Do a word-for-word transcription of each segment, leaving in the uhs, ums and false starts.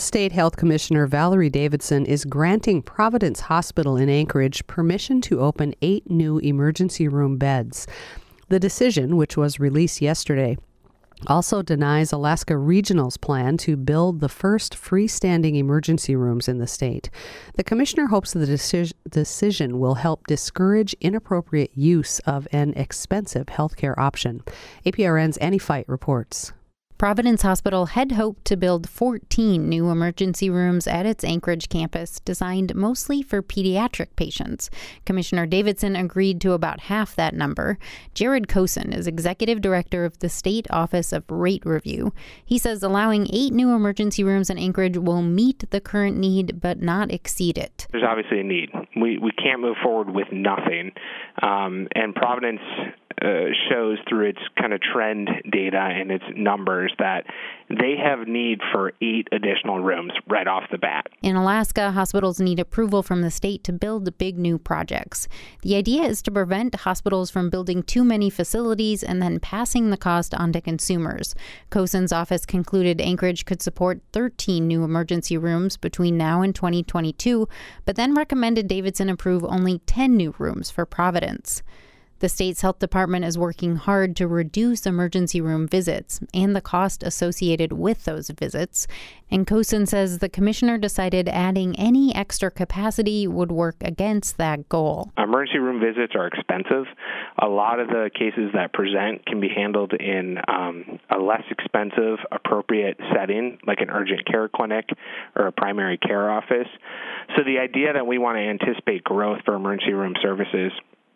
State Health Commissioner Valerie Davidson is granting Providence Hospital in Anchorage permission to open eight new emergency room beds. The decision, which was released yesterday, also denies Alaska Regional's plan to build the first freestanding emergency rooms in the state. The commissioner hopes the deci- decision will help discourage inappropriate use of an expensive healthcare option. A P R N's Annie Fight reports. Providence Hospital had hoped to build fourteen new emergency rooms at its Anchorage campus, designed mostly for pediatric patients. Commissioner Davidson agreed to about half that number. Jared Kosen is executive director of the State Office of Rate Review. He says allowing eight new emergency rooms in Anchorage will meet the current need but not exceed it. There's obviously a need. We we can't move forward with nothing. Um, and Providence Uh, shows through its kind of trend data and its numbers that they have need for eight additional rooms right off the bat. In Alaska, hospitals need approval from the state to build big new projects. The idea is to prevent hospitals from building too many facilities and then passing the cost on to consumers. Kosen's office concluded Anchorage could support thirteen new emergency rooms between now and twenty twenty-two, but then recommended Davidson approve only ten new rooms for Providence. The state's health department is working hard to reduce emergency room visits and the cost associated with those visits. And Kosen says the commissioner decided adding any extra capacity would work against that goal. Emergency room visits are expensive. A lot of the cases that present can be handled in um, a less expensive, appropriate setting, like an urgent care clinic or a primary care office. So the idea that we want to anticipate growth for emergency room services,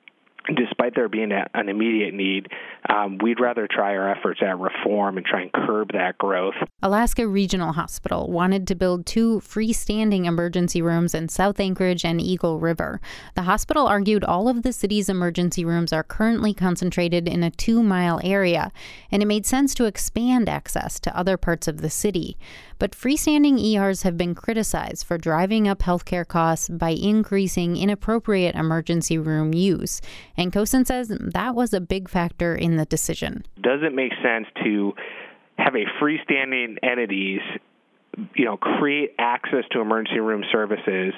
despite there being a, an immediate need, um, we'd rather try our efforts at reform and try and curb that growth. Alaska Regional Hospital wanted to build two freestanding emergency rooms in South Anchorage and Eagle River. The hospital argued all of the city's emergency rooms are currently concentrated in a two-mile area, and it made sense to expand access to other parts of the city. But freestanding E Rs have been criticized for driving up healthcare costs by increasing inappropriate emergency room use. And Kosen says that was a big factor in the decision. Does it make sense to have a freestanding entities, you know, create access to emergency room services,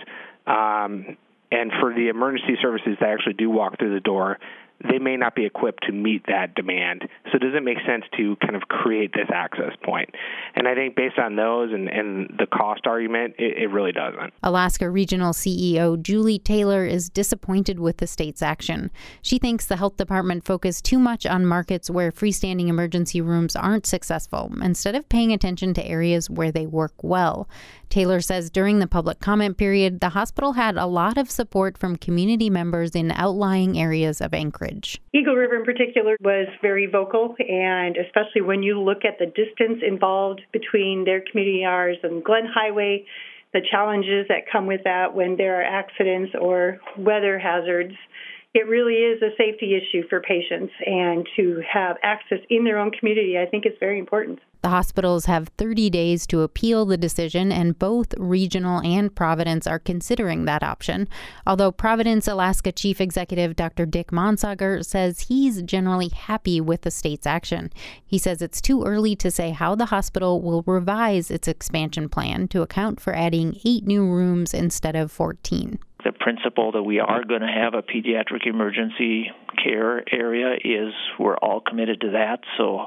um, and for the emergency services that actually do walk through the door, they may not be equipped to meet that demand. So does it make sense to kind of create this access point? And I think based on those and, and the cost argument, it, it really doesn't. Alaska Regional C E O Julie Taylor is disappointed with the state's action. She thinks the health department focused too much on markets where freestanding emergency rooms aren't successful, instead of paying attention to areas where they work well. Taylor says during the public comment period, the hospital had a lot of support from community members in outlying areas of Anchorage. Eagle River in particular was very vocal, and especially when you look at the distance involved between their community Rs and Glen Highway, the challenges that come with that when there are accidents or weather hazards. It really is a safety issue for patients, and to have access in their own community, I think is very important. The hospitals have thirty days to appeal the decision, and both Regional and Providence are considering that option. Although Providence Alaska Chief Executive Doctor Dick Monsager says he's generally happy with the state's action. He says it's too early to say how the hospital will revise its expansion plan to account for adding eight new rooms instead of fourteen. The principle that we are going to have a pediatric emergency care area is we're all committed to that. So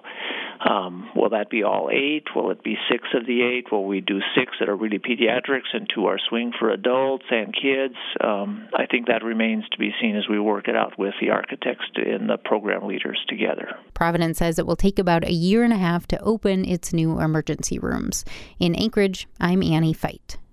um, will that be all eight? Will it be six of the eight? Will we do six that are really pediatrics and two are swing for adults and kids? Um, I think that remains to be seen as we work it out with the architects and the program leaders together. Providence says it will take about a year and a half to open its new emergency rooms. In Anchorage, I'm Annie Fight.